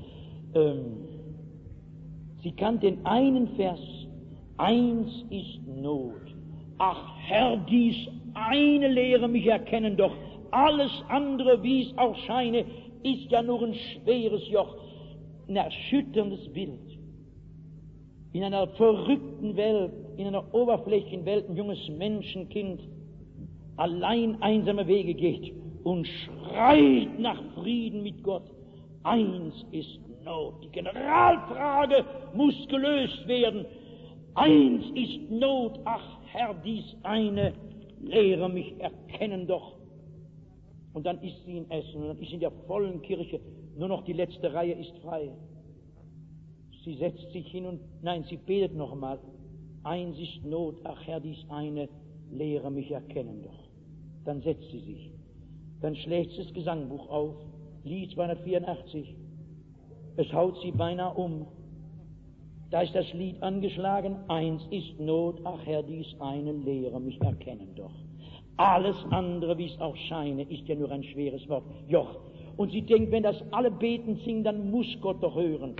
Sie kann den einen Vers, eins ist Not. Ach Herr, dies eine lehre mich erkennen doch. Alles andere, wie es auch scheine, ist ja nur ein schweres Joch, ein erschütterndes Bild. In einer verrückten Welt, in einer oberflächlichen Welt, ein junges Menschenkind allein einsame Wege geht und schreit nach Frieden mit Gott. Eins ist Not. Die Generalfrage muss gelöst werden. Eins ist Not. Ach Herr, dies eine lehre mich erkennen doch. Und dann ist sie in Essen, und dann ist in der vollen Kirche, nur noch die letzte Reihe ist frei. Sie setzt sich hin und, nein, sie betet noch einmal. Eins ist Not, ach Herr, dies eine lehre mich erkennen doch. Dann setzt sie sich. Dann schlägt sie das Gesangbuch auf, Lied 284. Es haut sie beinahe um. Da ist das Lied angeschlagen, eins ist Not, ach Herr, dies eine lehre mich erkennen doch. Alles andere, wie es auch scheine, ist ja nur ein schweres Wort, Joch. Und sie denkt, wenn das alle beten, singen, dann muss Gott doch hören.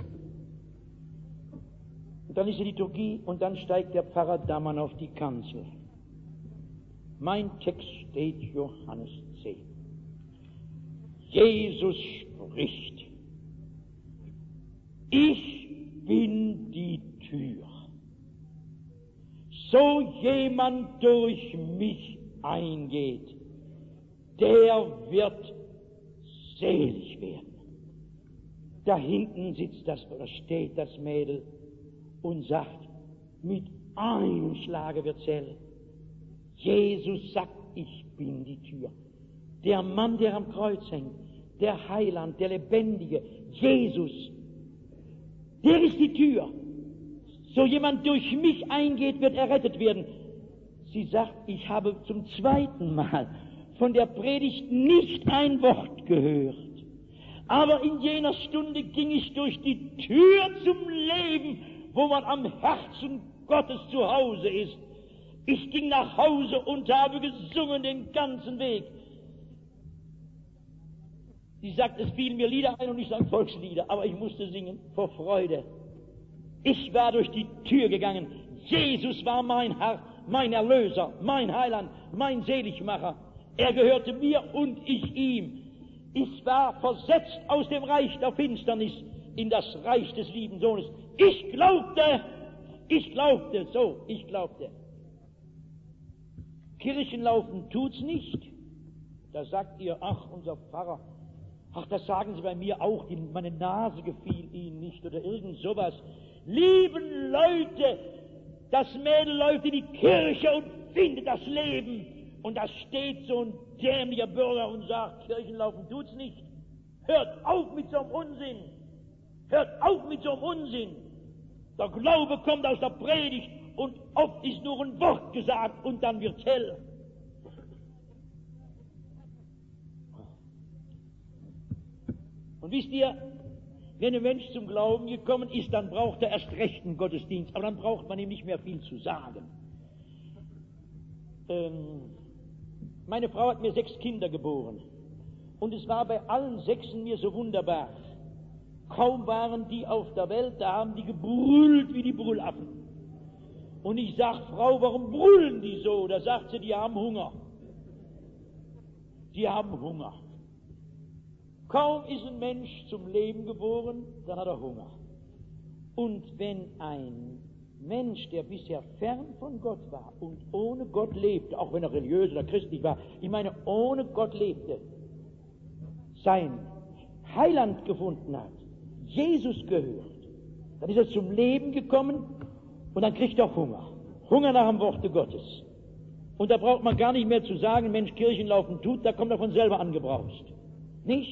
Und dann ist die Liturgie und dann steigt der Pfarrer Dammann auf die Kanzel. Mein Text steht Johannes 10. Jesus spricht, ich bin die Tür. So jemand durch mich eingeht, der wird selig werden. Da hinten sitzt das oder steht das Mädel und sagt, mit einem Schlage wird's hell. Jesus sagt, ich bin die Tür. Der Mann, der am Kreuz hängt, der Heiland, der Lebendige, Jesus, der ist die Tür. So jemand durch mich eingeht, wird errettet werden. Sie sagt, ich habe zum zweiten Mal von der Predigt nicht ein Wort gehört. Aber in jener Stunde ging ich durch die Tür zum Leben, wo man am Herzen Gottes zu Hause ist. Ich ging nach Hause und habe gesungen den ganzen Weg. Sie sagt, es fielen mir Lieder ein und ich sang Volkslieder, aber ich musste singen vor Freude. Ich war durch die Tür gegangen. Jesus war mein Herr, mein Erlöser, mein Heiland, mein Seligmacher. Er gehörte mir und ich ihm. Ich war versetzt aus dem Reich der Finsternis in das Reich des lieben Sohnes. Ich glaubte, so, ich glaubte. Kirchenlaufen tut's nicht. Da sagt ihr, ach, unser Pfarrer, ach, das sagen Sie bei mir auch, meine Nase gefiel Ihnen nicht oder irgend sowas. Lieben Leute, das Mädel läuft in die Kirche und findet das Leben. Und da steht so ein dämlicher Bürger und sagt, Kirchenlaufen tut's nicht. Hört auf mit so einem Unsinn. Hört auf mit so einem Unsinn. Der Glaube kommt aus der Predigt und oft ist nur ein Wort gesagt und dann wird's hell. Und wisst ihr, wenn ein Mensch zum Glauben gekommen ist, dann braucht er erst recht einen Gottesdienst, aber dann braucht man ihm nicht mehr viel zu sagen. Meine Frau hat mir 6 Kinder geboren und es war bei allen 6 mir so wunderbar. Kaum waren die auf der Welt, da haben die gebrüllt wie die Brüllaffen. Und ich sag, Frau, warum brüllen die so? Da sagt sie, die haben Hunger. Die haben Hunger. Kaum ist ein Mensch zum Leben geboren, dann hat er Hunger. Und wenn ein Mensch, der bisher fern von Gott war und ohne Gott lebte, auch wenn er religiös oder christlich war, ich meine, ohne Gott lebte, sein Heiland gefunden hat, Jesus gehört, dann ist er zum Leben gekommen und dann kriegt er Hunger. Hunger nach dem Worte Gottes. Und da braucht man gar nicht mehr zu sagen, Mensch, Kirchenlaufen tut, da kommt er von selber angebraust. Nicht?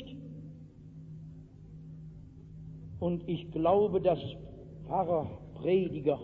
Und ich glaube, dass Pfarrer, Prediger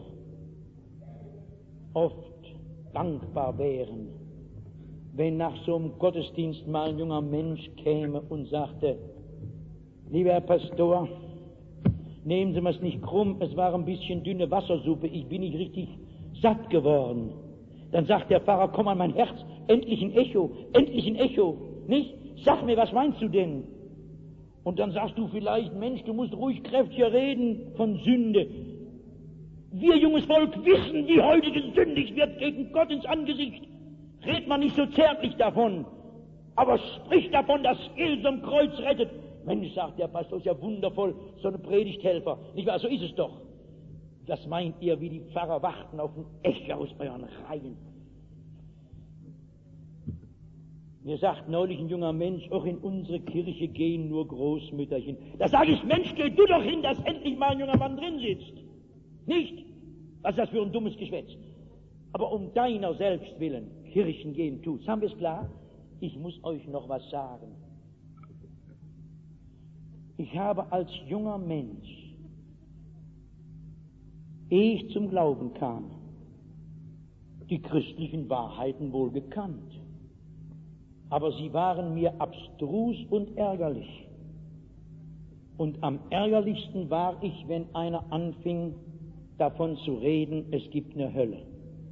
oft dankbar wären, wenn nach so einem Gottesdienst mal ein junger Mensch käme und sagte, lieber Herr Pastor, nehmen Sie mir's nicht krumm, es war ein bisschen dünne Wassersuppe, ich bin nicht richtig satt geworden. Dann sagt der Pfarrer, komm an mein Herz, endlich ein Echo, nicht? Sag mir, was meinst du denn? Und dann sagst du vielleicht, Mensch, du musst ruhig kräftiger reden von Sünde. Wir, junges Volk, wissen, wie heute gesündigt wird gegen Gott ins Angesicht. Red man nicht so zärtlich davon, aber sprich davon, dass Jesus am Kreuz rettet. Mensch, sagt der Pastor, ist ja wundervoll, so eine Predigthelfer. Nicht wahr? So ist es doch. Was meint ihr, wie die Pfarrer warten auf ein Echo aus euren Reihen? Mir sagt neulich ein junger Mensch, auch in unsere Kirche gehen nur Großmütterchen. Da sage ich, Mensch, geh du doch hin, dass endlich mal ein junger Mann drin sitzt. Nicht? Was ist das für ein dummes Geschwätz? Aber um deiner selbst willen, Kirchen gehen tut's. Haben wir es klar? Ich muss euch noch was sagen. Ich habe als junger Mensch, ehe ich zum Glauben kam, die christlichen Wahrheiten wohl gekannt. Aber sie waren mir abstrus und ärgerlich. Und am ärgerlichsten war ich, wenn einer anfing, davon zu reden, es gibt eine Hölle.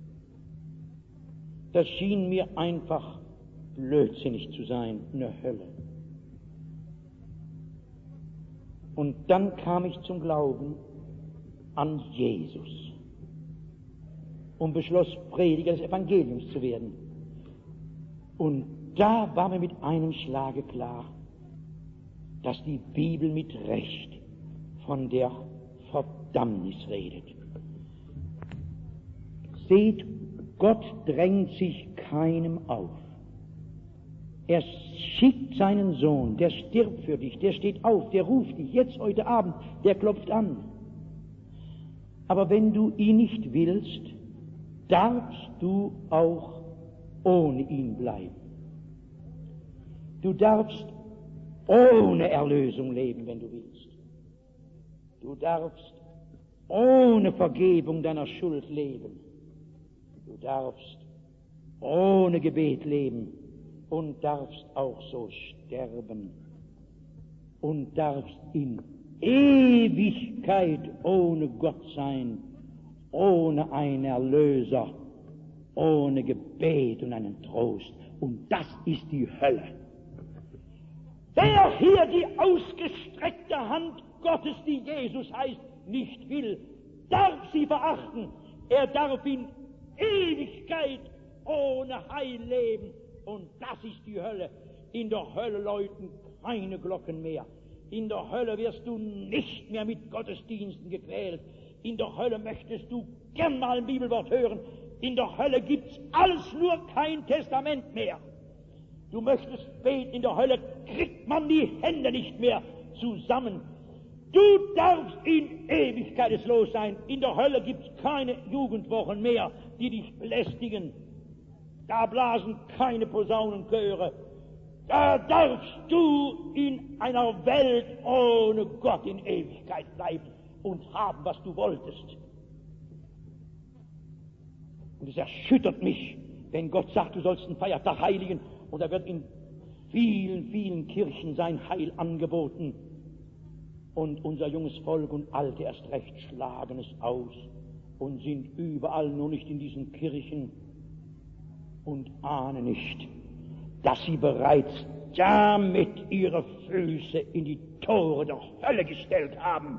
Das schien mir einfach blödsinnig zu sein, eine Hölle. Und dann kam ich zum Glauben an Jesus und beschloss, Prediger des Evangeliums zu werden. Und da war mir mit einem Schlage klar, dass die Bibel mit Recht von der Verdammnis redet. Seht, Gott drängt sich keinem auf. Er schickt seinen Sohn, der stirbt für dich, der steht auf, der ruft dich jetzt heute Abend, der klopft an. Aber wenn du ihn nicht willst, darfst du auch ohne ihn bleiben. Du darfst ohne Erlösung leben, wenn du willst. Du darfst ohne Vergebung deiner Schuld leben. Du darfst ohne Gebet leben und darfst auch so sterben und darfst in Ewigkeit ohne Gott sein, ohne einen Erlöser, ohne Gebet und einen Trost. Und das ist die Hölle. Wer hier die ausgestreckte Hand Gottes, die Jesus heißt, nicht will, darf sie verachten. Er darf in Ewigkeit ohne Heil leben. Und das ist die Hölle. In der Hölle läuten keine Glocken mehr. In der Hölle wirst du nicht mehr mit Gottesdiensten gequält. In der Hölle möchtest du gern mal ein Bibelwort hören. In der Hölle gibt's alles, nur kein Testament mehr. Du möchtest beten, in der Hölle kriegt man die Hände nicht mehr zusammen. Du darfst in Ewigkeit los sein. In der Hölle gibt's keine Jugendwochen mehr, die dich belästigen. Da blasen keine Posaunenchöre. Da darfst du in einer Welt ohne Gott in Ewigkeit bleiben und haben, was du wolltest. Und es erschüttert mich, wenn Gott sagt, du sollst einen Feiertag heiligen, und da wird in vielen, vielen Kirchen sein Heil angeboten. Und unser junges Volk und Alte erst recht schlagen es aus und sind überall, nur nicht in diesen Kirchen, und ahnen nicht, dass sie bereits damit ihre Füße in die Tore der Hölle gestellt haben.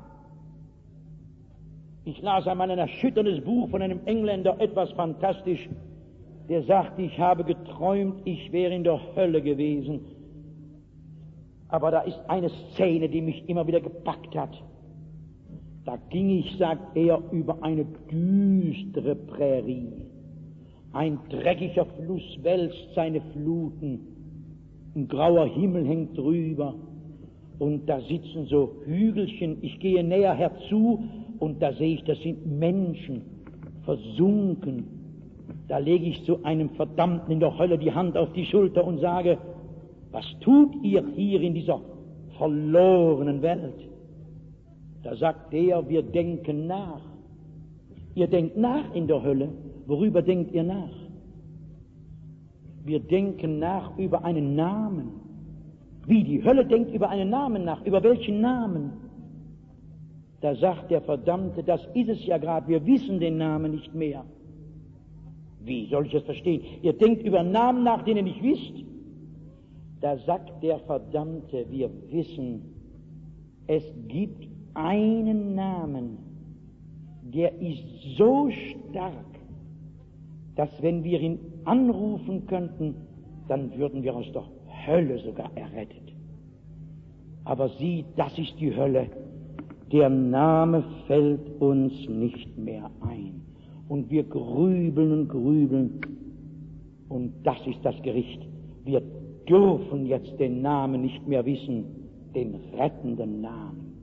Ich las einmal ein erschütterndes Buch von einem Engländer, etwas fantastisch, der sagte, ich habe geträumt, ich wäre in der Hölle gewesen. Aber da ist eine Szene, die mich immer wieder gepackt hat. Da ging ich, sagt er, über eine düstere Prärie. Ein dreckiger Fluss wälzt seine Fluten. Ein grauer Himmel hängt drüber. Und da sitzen so Hügelchen. Ich gehe näher herzu und da sehe ich, das sind Menschen, versunken. Da lege ich zu einem Verdammten in der Hölle die Hand auf die Schulter und sage, was tut ihr hier in dieser verlorenen Welt? Da sagt der, wir denken nach. Ihr denkt nach in der Hölle. Worüber denkt ihr nach? Wir denken nach über einen Namen. Wie, die Hölle denkt über einen Namen nach. Über welchen Namen? Da sagt der Verdammte, das ist es ja gerade, wir wissen den Namen nicht mehr. Wie soll ich das verstehen? Ihr denkt über Namen nach, den ihr nicht wisst? Da sagt der Verdammte, wir wissen, es gibt einen Namen, der ist so stark, dass wenn wir ihn anrufen könnten, dann würden wir aus der Hölle sogar errettet. Aber sieh, das ist die Hölle. Der Name fällt uns nicht mehr ein. Und wir grübeln und grübeln. Und das ist das Gericht. Wir dürfen jetzt den Namen nicht mehr wissen, den rettenden Namen.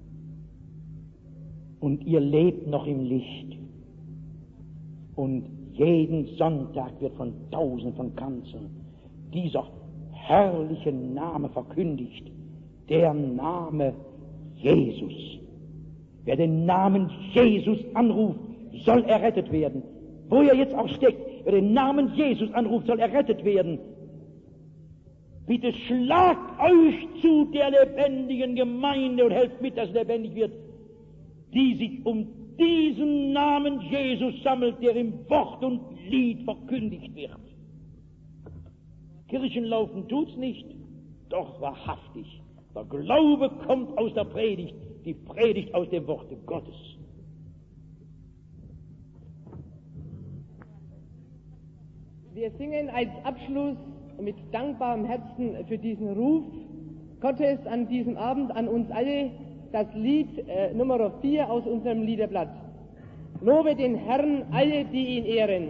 Und ihr lebt noch im Licht. Und jeden Sonntag wird von Tausenden von Kanzeln dieser herrliche Name verkündigt. Der Name Jesus. Wer den Namen Jesus anruft, soll errettet werden. Wo er jetzt auch steckt, wer den Namen Jesus anruft, soll errettet werden. Bitte schlagt euch zu der lebendigen Gemeinde und helft mit, dass es lebendig wird, die sich um diesen Namen Jesus sammelt, der im Wort und Lied verkündigt wird. Kirchenlaufen tut's nicht, doch wahrhaftig. Der Glaube kommt aus der Predigt, die Predigt aus dem Worte Gottes. Wir singen als Abschluss mit dankbarem Herzen für diesen Ruf Gottes an diesem Abend an uns alle das Lied Nummer 4 aus unserem Liederblatt. Lobe den Herrn alle, die ihn ehren.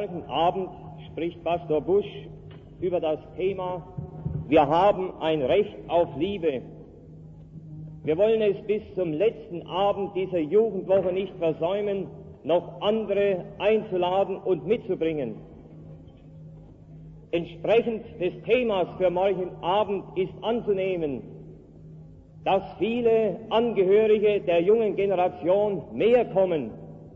heutigen Abend spricht Pastor Busch über das Thema: Wir haben ein Recht auf Liebe. Wir wollen es bis zum letzten Abend dieser Jugendwoche nicht versäumen, noch andere einzuladen und mitzubringen. Entsprechend des Themas für morgigen Abend ist anzunehmen, dass viele Angehörige der jungen Generation mehr kommen.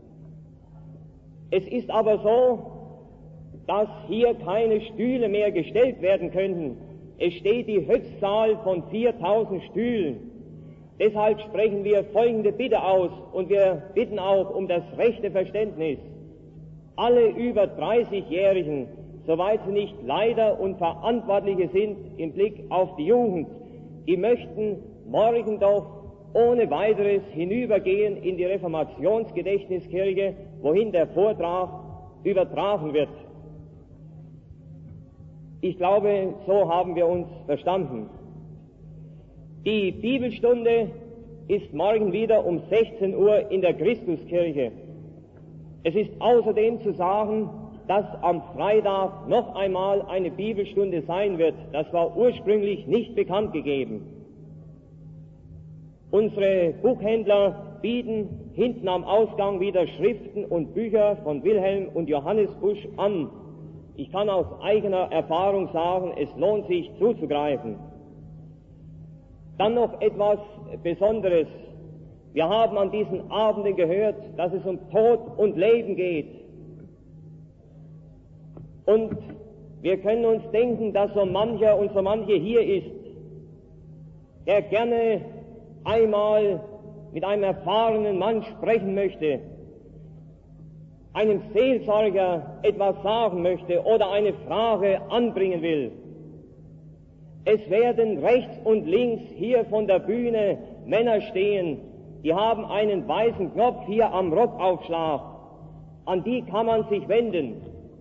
Es ist aber so, dass hier keine Stühle mehr gestellt werden könnten. Es steht die Höchstzahl von 4000 Stühlen. Deshalb sprechen wir folgende Bitte aus und wir bitten auch um das rechte Verständnis. Alle über 30-Jährigen, soweit sie nicht Leiter und Verantwortliche sind im Blick auf die Jugend, die möchten morgen doch ohne weiteres hinübergehen in die Reformationsgedächtniskirche, wohin der Vortrag übertragen wird. Ich glaube, so haben wir uns verstanden. Die Bibelstunde ist morgen wieder um 16 Uhr in der Christuskirche. Es ist außerdem zu sagen, dass am Freitag noch einmal eine Bibelstunde sein wird. Das war ursprünglich nicht bekannt gegeben. Unsere Buchhändler bieten hinten am Ausgang wieder Schriften und Bücher von Wilhelm und Johannes Busch an. Ich kann aus eigener Erfahrung sagen, es lohnt sich zuzugreifen. Dann noch etwas Besonderes. Wir haben an diesen Abenden gehört, dass es um Tod und Leben geht. Und wir können uns denken, dass so mancher und so manche hier ist, der gerne einmal mit einem erfahrenen Mann sprechen möchte, einem Seelsorger etwas sagen möchte oder eine Frage anbringen will. Es werden rechts und links hier von der Bühne Männer stehen, die haben einen weißen Knopf hier am Rockaufschlag. An die kann man sich wenden.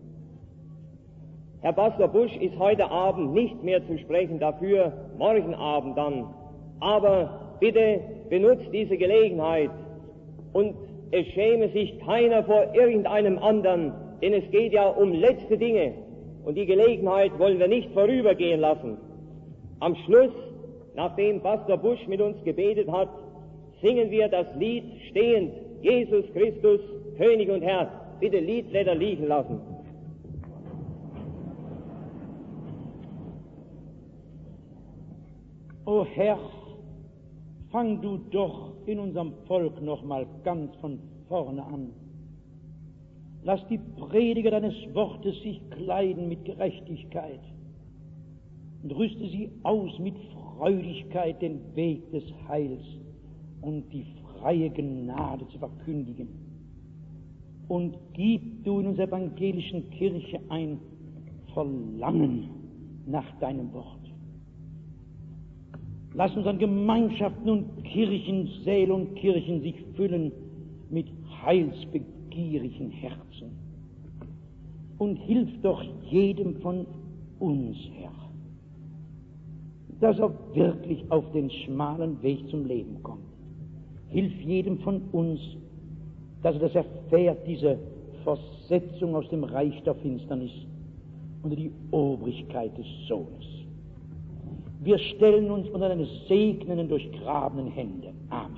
Herr Pastor Busch ist heute Abend nicht mehr zu sprechen, dafür morgen Abend dann. Aber bitte benutzt diese Gelegenheit und es schäme sich keiner vor irgendeinem anderen, denn es geht ja um letzte Dinge und die Gelegenheit wollen wir nicht vorübergehen lassen. Am Schluss, nachdem Pastor Busch mit uns gebetet hat, singen wir das Lied stehend: Jesus Christus, König und Herr. Bitte Liedblätter liegen lassen. O Herr, fang du doch in unserem Volk noch mal ganz von vorne an. Lass die Prediger deines Wortes sich kleiden mit Gerechtigkeit und rüste sie aus mit Freudigkeit, den Weg des Heils und die freie Gnade zu verkündigen. Und gib du in unserer evangelischen Kirche ein Verlangen nach deinem Wort. Lass uns an Gemeinschaften und Kirchen, Säle und Kirchen sich füllen mit heilsbegierigen Herzen. Und hilf doch jedem von uns, Herr, dass er wirklich auf den schmalen Weg zum Leben kommt. Hilf jedem von uns, dass er das erfährt, diese Versetzung aus dem Reich der Finsternis unter die Obrigkeit des Sohnes. Wir stellen uns unter deine segnenden, durchgrabenen Hände. Amen.